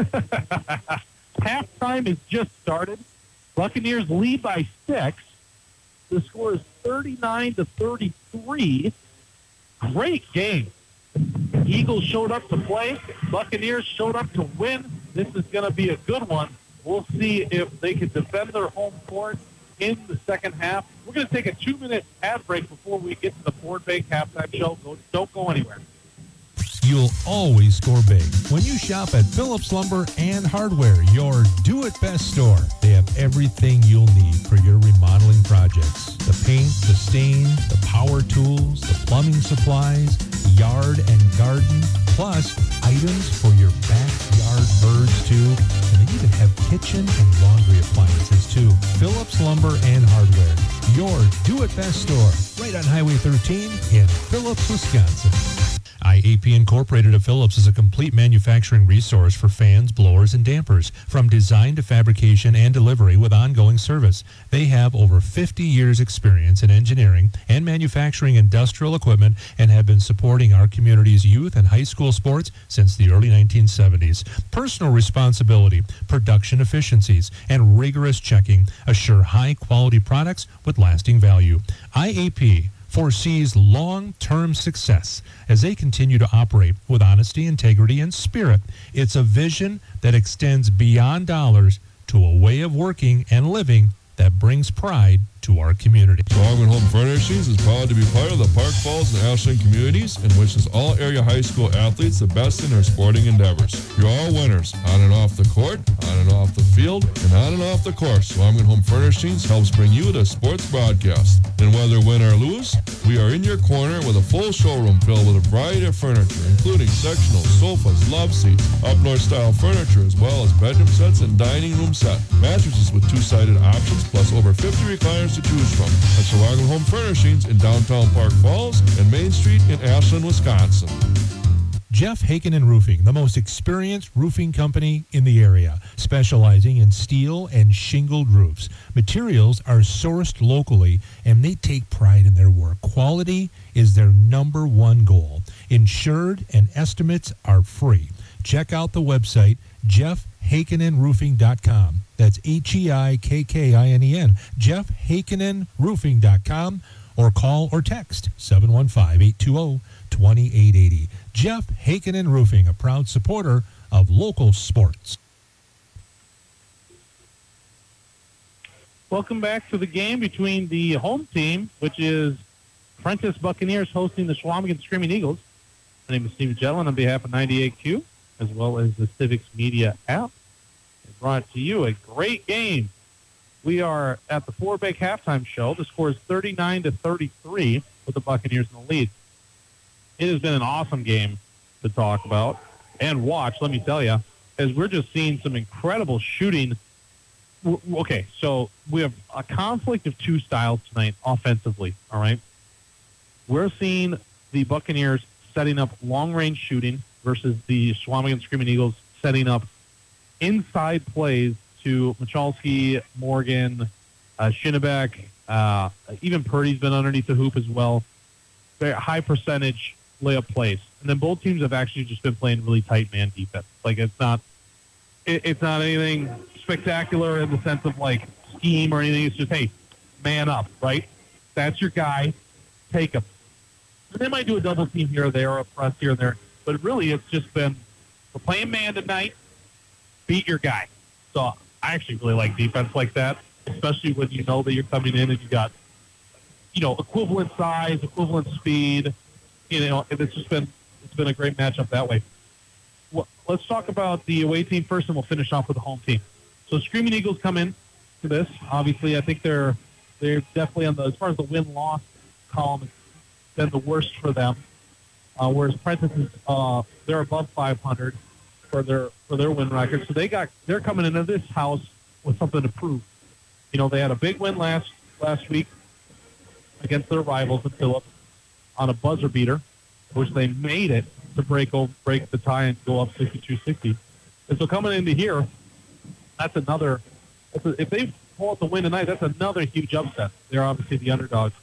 Halftime has just started. Buccaneers lead by 6. The score is 39-33. Great game. Eagles showed up to play. Buccaneers showed up to win. This is going to be a good one. We'll see if they can defend their home court in the second half. We're going to take a 2-minute ad break before we get to the Ford Bank halftime show. Don't go anywhere. You'll always score big when you shop at Phillips Lumber and Hardware, your do-it-best store. They have everything you'll need for your remodeling projects. The paint, the stain, the power tools, the plumbing supplies, yard and garden, plus items for your backyard birds too. And they even have kitchen and laundry appliances too. Phillips Lumber and Hardware, your do-it-best store, right on Highway 13 in Phillips, Wisconsin. IAP Incorporated of Phillips is a complete manufacturing resource for fans, blowers, and dampers, from design to fabrication and delivery with ongoing service. They have over 50 years experience in engineering and manufacturing industrial equipment and have been supporting our community's youth and high school sports since the early 1970s. Personal responsibility, production efficiencies, and rigorous checking assure high-quality products with lasting value. IAP, foresees long-term success as they continue to operate with honesty, integrity, and spirit. It's a vision that extends beyond dollars to a way of working and living that brings pride to our community. Swamigan Home Furnishings is proud to be part of the Park Falls and Ashland communities and wishes all area high school athletes the best in their sporting endeavors. You're all winners, on and off the court, on and off the field, and on and off the course. Swamigan Home Furnishings helps bring you the sports broadcast. And whether win or lose, we are in your corner with a full showroom filled with a variety of furniture, including sectionals, sofas, love seats, up-north style furniture, as well as bedroom sets and dining room set. Mattresses with two-sided options, plus over 50 recliners to choose from. At Swamigan Home Furnishings in downtown Park Falls and Main Street in Ashland, Wisconsin. Jeff Hakenin Roofing, the most experienced roofing company in the area, specializing in steel and shingled roofs. Materials are sourced locally, and they take pride in their work. Quality is their number one goal. Insured and estimates are free. Check out the website, jeffhakeninroofing.com. That's HEIKKINEN, jeffhakeninroofing.com, or call or text 715-820-2880. Jeff Hakenin Roofing, a proud supporter of local sports. Welcome back to the game between the home team, which is Prentice Buccaneers hosting the Swamigan Screaming Eagles. My name is Steve Magellan on behalf of 98Q, as well as the Civics Media app. Brought to you a great game. We are at the Forward Bank halftime show. The score is 39-33 with the Buccaneers in the lead. It has been an awesome game to talk about and watch, let me tell you, as we're just seeing some incredible shooting. Okay, so we have a conflict of two styles tonight offensively, all right? We're seeing the Buccaneers setting up long-range shooting versus the Swamigan Screaming Eagles setting up inside plays to Michalski, Morgan, Shinnebeck, even Purdy's been underneath the hoop as well. Very high percentage layup plays. And then both teams have actually just been playing really tight man defense. Like it's not anything spectacular in the sense of like scheme or anything. It's just, hey, man up, right? That's your guy. Take him. And they might do a double team here or there or a press here and there. But really it's just been, we're playing man tonight. Beat your guy. So I actually really like defense like that, especially when you know that you're coming in and you got, equivalent size, equivalent speed. And it's been a great matchup that way. Well, let's talk about the away team first, and we'll finish off with the home team. So Screaming Eagles come in to this. Obviously, I think they're definitely on as far as the win-loss column, it's been the worst for them. Whereas Prentice is they're above 500. For their win record, so they're coming into this house with something to prove. They had a big win last week against their rivals in Phillips on a buzzer beater, which they made it to break the tie and go up 62-60. And so coming into here, that's another. If they pull out the win tonight, that's another huge upset. They're obviously the underdogs.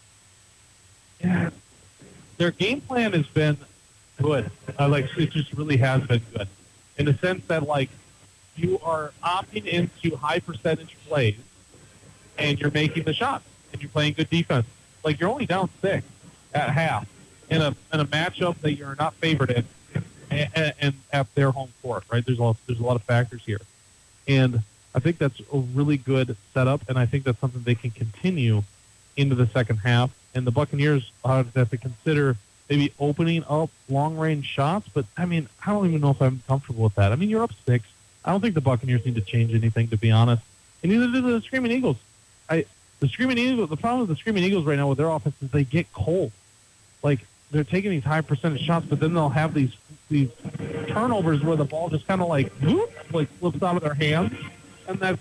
Yeah, their game plan has been good. It just really has been good. In the sense that, you are opting into high percentage plays, and you're making the shots, and you're playing good defense. You're only down 6 at half in a matchup that you're not favored in, and at their home court, right? There's a lot of factors here, and I think that's a really good setup, and I think that's something they can continue into the second half. And the Buccaneers have to consider maybe opening up long-range shots, but, I don't even know if I'm comfortable with that. You're up 6. I don't think the Buccaneers need to change anything, to be honest. And neither do the Screaming Eagles. The problem with the Screaming Eagles right now with their offense is they get cold. They're taking these high percentage shots, but then they'll have these turnovers where the ball just kind of flips out of their hands. And that's,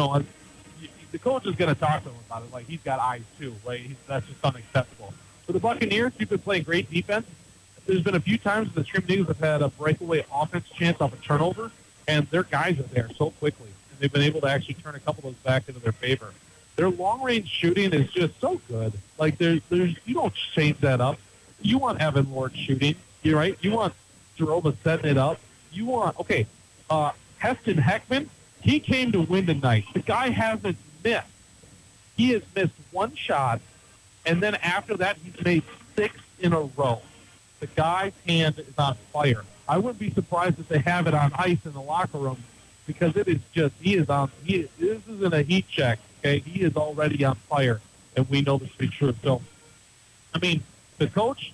the coach is going to talk to them about it. He's got eyes too, right? That's just unacceptable. For the Buccaneers, who've been playing great defense, there's been a few times the Screaming Eagles have had a breakaway offense chance off a turnover, and their guys are there so quickly, and they've been able to actually turn a couple of those back into their favor. Their long-range shooting is just so good. You don't change that up. You want Evan Lord shooting, right? You want Jeroma setting it up. You want, Heston Heckman, he came to win tonight. The guy hasn't missed. He has missed one shot And then after that, he's made 6 in a row. The guy's hand is on fire. I wouldn't be surprised if they have it on ice in the locker room because it is just, this isn't a heat check, okay? He is already on fire, and we know this to be true. So, I mean, the coaches,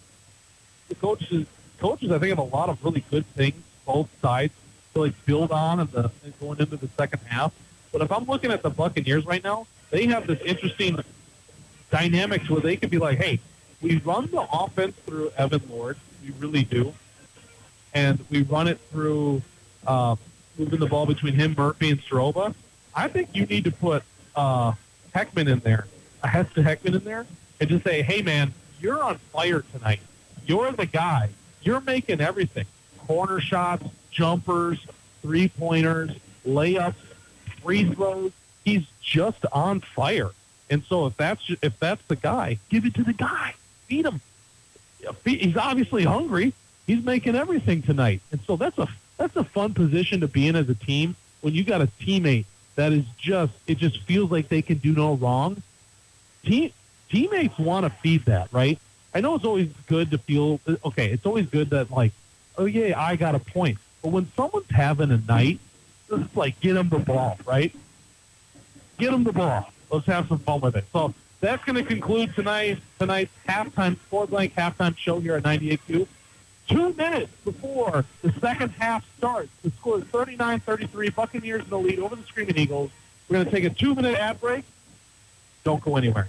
I think, have a lot of really good things, both sides, to like build on and going into the second half. But if I'm looking at the Buccaneers right now, they have this interesting dynamics where they could be like, hey, we run the offense through Evan Lord. We really do. And we run it through moving the ball between him, Murphy, and Soroba. I think you need to put Heckman in there, Hester Heckman in there, and just say, hey, man, you're on fire tonight. You're the guy. You're making everything. Corner shots, jumpers, three-pointers, layups, free throws. He's just on fire. And so if that's the guy, give it to the guy. Feed him. He's obviously hungry. He's making everything tonight. And so that's a fun position to be in as a team when you got a teammate that is it just feels like they can do no wrong. Teammates want to feed that, right? I know it's always good to feel, okay, it's always good that, like, oh, yeah, I got a point. But when someone's having a night, just, like, get them the ball, right? Get them the ball. Let's have some fun with it. So that's going to conclude tonight's halftime, Score Blank halftime show here at 98Q. 2 minutes before the second half starts, the score is 39-33. Buccaneers in the lead over the Screaming Eagles. We're going to take a 2-minute ad break. Don't go anywhere.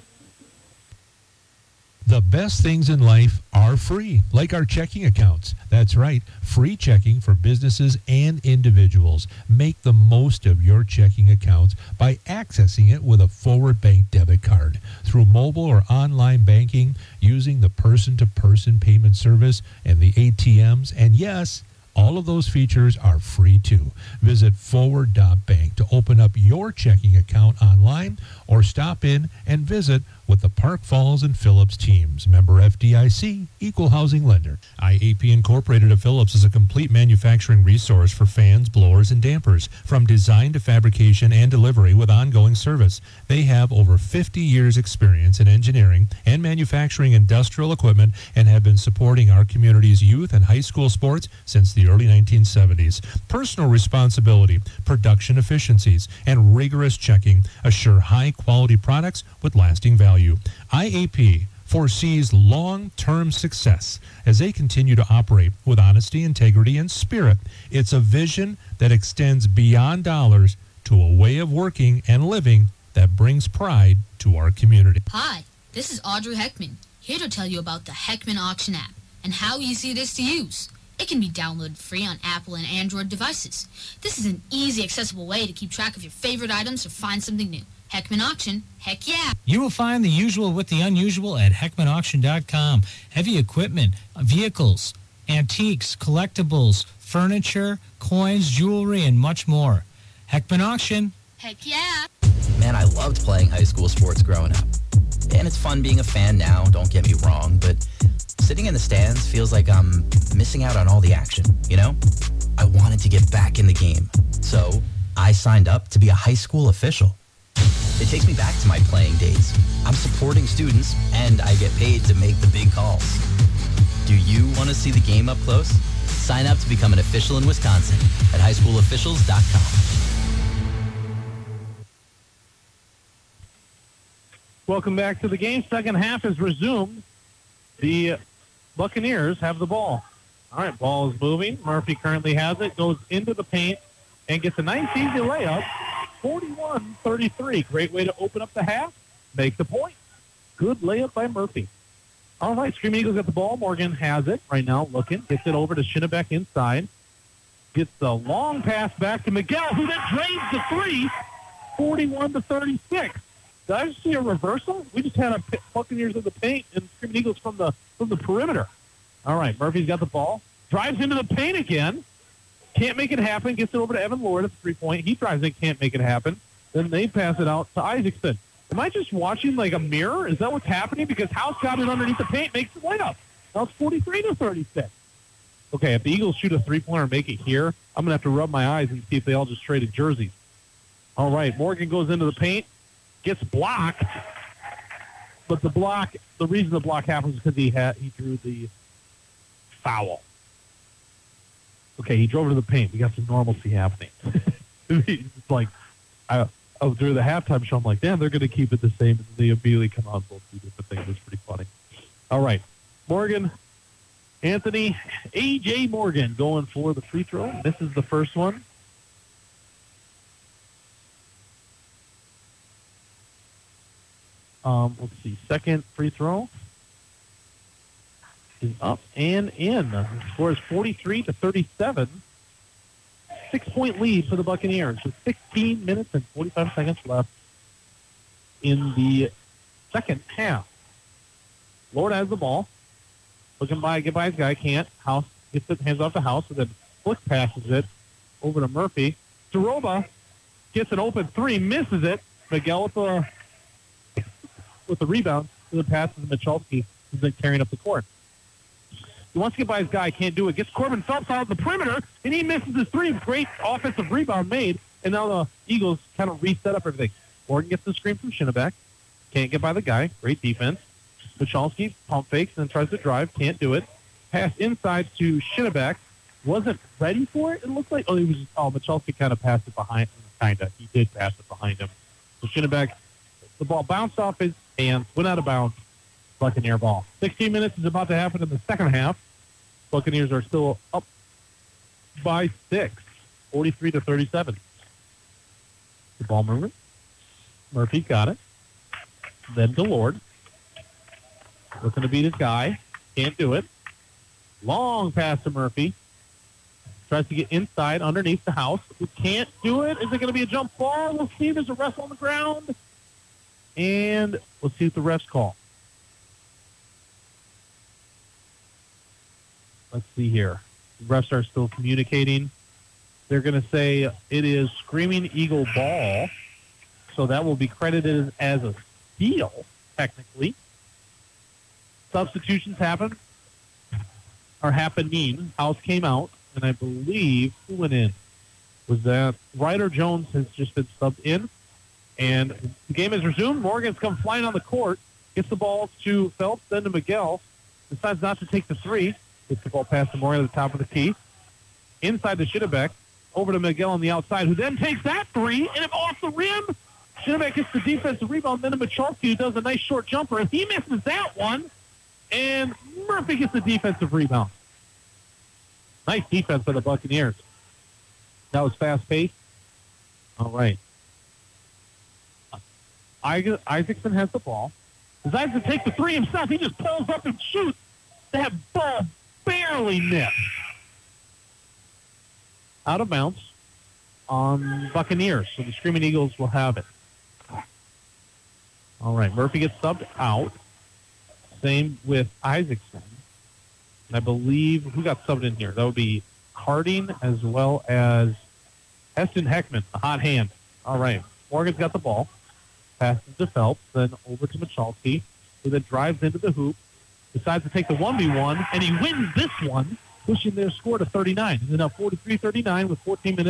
The best things in life are free, like our checking accounts. That's right, free checking for businesses and individuals. Make the most of your checking accounts by accessing it with a Forward Bank debit card through mobile or online banking, using the person-to-person payment service and the ATMs. And yes, all of those features are free too. Visit forward.bank to open up your checking account online or stop in and visit with the Park Falls and Phillips teams. Member FDIC, Equal Housing Lender. IAP Incorporated of Phillips is a complete manufacturing resource for fans, blowers, and dampers, from design to fabrication and delivery with ongoing service. They have over 50 years experience in engineering and manufacturing industrial equipment and have been supporting our community's youth and high school sports since the early 1970s. Personal responsibility, production efficiencies, and rigorous checking assure high-quality products with lasting value. IAP foresees long-term success as they continue to operate with honesty, integrity, and spirit. It's a vision that extends beyond dollars to a way of working and living that brings pride to our community. Hi, this is Audrey Heckman, here to tell you about the Heckman Auction app and how easy it is to use. It can be downloaded free on Apple and Android devices. This is an easy, accessible way to keep track of your favorite items or find something new. Heckman Auction, heck yeah. You will find the usual with the unusual at HeckmanAuction.com. Heavy equipment, vehicles, antiques, collectibles, furniture, coins, jewelry, and much more. Heckman Auction. Heck yeah. Man, I loved playing high school sports growing up. And it's fun being a fan now, don't get me wrong, but sitting in the stands feels like I'm missing out on all the action, you know? I wanted to get back in the game. So I signed up to be a high school official. It takes me back to my playing days. I'm supporting students, and I get paid to make the big calls. Do you want to see the game up close? Sign up to become an official in Wisconsin at highschoolofficials.com. Welcome back to the game. Second half is resumed. The Buccaneers have the ball. All right, ball is moving. Murphy currently has it, goes into the paint, and gets a nice, easy layup. 41-33. Great way to open up the half. Make the point. Good layup by Murphy. All right, Screaming Eagles got the ball. Morgan has it right now, looking. Gets it over to Shinnebeck inside. Gets the long pass back to Miguel, who then drains the three. 41-36. Did I just see a reversal? We just had a Buccaneers in the paint and Screaming Eagles from the perimeter. All right, Murphy's got the ball. Drives into the paint again. Can't make it happen. Gets it over to Evan Lord at the three-point. He drives it. Can't make it happen. Then they pass it out to Isaacson. Am I just watching like a mirror? Is that what's happening? Because House got it underneath the paint, makes the layup. Now it's 43-36. Okay, if the Eagles shoot a three-pointer and make it here, I'm going to have to rub my eyes and see if they all just traded jerseys. All right, Morgan goes into the paint, gets blocked, But the reason the block happened is because he drew the foul. Okay, he drove to the paint. We got some normalcy happening. It's like, through the halftime show, I'm like, damn, they're going to keep it the same. And they immediately come out and both do different things. It's pretty funny. All right. Morgan, Anthony, A.J. Morgan going for the free throw. This is the first one. Let's see. Second free throw is up and in. The score is 43-37. 6-point lead for the Buccaneers with 16 minutes and 45 seconds left in the second half. Lord has the ball. Looking get by his guy, can't. House gets it, hands off to House, and then Flick passes it over to Murphy. Daroba gets an open three, misses it. Miguel with the rebound, and then passes to Michalski, who's then carrying up the court. He wants to get by his guy, can't do it. Gets Corbin Phelps out of the perimeter, and he misses his three. Great offensive rebound made, and now the Eagles kind of reset up everything. Morgan gets the screen from Shinnebeck. Can't get by the guy. Great defense. Michalski pump fakes and then tries to drive. Can't do it. Pass inside to Shinnebeck. Wasn't ready for it, it looked like. Michalski kind of passed it behind him. Kind of. He did pass it behind him. So Shinnebeck, the ball bounced off his hands, went out of bounds. Buccaneer ball. 16 minutes is about to happen in the second half. Buccaneers are still up by 6, 43-37. The ball movement. Murphy got it. Then to Lord. Looking to beat his guy. Can't do it. Long pass to Murphy. Tries to get inside underneath the House. Who can't do it. Is it going to be a jump ball? We'll see. There's a wrestle on the ground. And we'll see what the refs call. Let's see here. The refs are still communicating. They're going to say it is Screaming Eagle ball. So that will be credited as a steal, technically. Substitutions happen. Are happening. House came out, and I believe, who went in? Was that Ryder Jones has just been subbed in. And the game is resumed. Morgan's come flying on the court. Gets the ball to Phelps, then to Miguel. Decides not to take the three. Gets the ball past to Morgan at the top of the key. Inside to Shinnebeck. Over to Miguel on the outside, who then takes that three, and off the rim. Shinnebeck gets the defensive rebound, then to Michalski, who does a nice short jumper, and he misses that one. And Murphy gets the defensive rebound. Nice defense by the Buccaneers. That was fast-paced. All right. Isaacson has the ball. Decides to take the three himself. He just pulls up and shoots. That ball barely missed. Out of bounds on Buccaneers. So the Screaming Eagles will have it. All right. Murphy gets subbed out. Same with Isaacson. And I believe, who got subbed in here? That would be Harding as well as Heston Heckman, the hot hand. All right. Morgan's got the ball. Passes to Phelps, then over to Michalski, who then drives into the hoop, decides to take the 1v1, and he wins this one, pushing their score to 39. And then now 43-39 with 14 minutes.